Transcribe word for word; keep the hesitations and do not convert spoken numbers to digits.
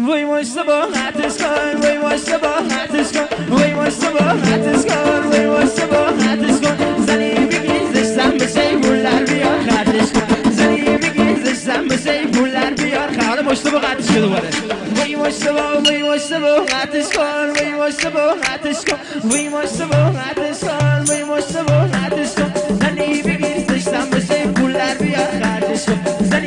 وای مشتبه حدش کن وای مشتبه حدش کن وای مشتبه حدش کن وای مشتبه حدش کن زنی بگی زشتم بشه پولر بیار خرجش کن زنی بگی زشتم بشه پولر بیار خرجش مشتبه حدش کن دوباره وای مشتبه وای مشتبه حدش کن وای مشتبه حدش کن وای مشتبه حدش کن وای مشتبه حدش کن زنی بگی زشتم بشه پولر بیار خرجش کن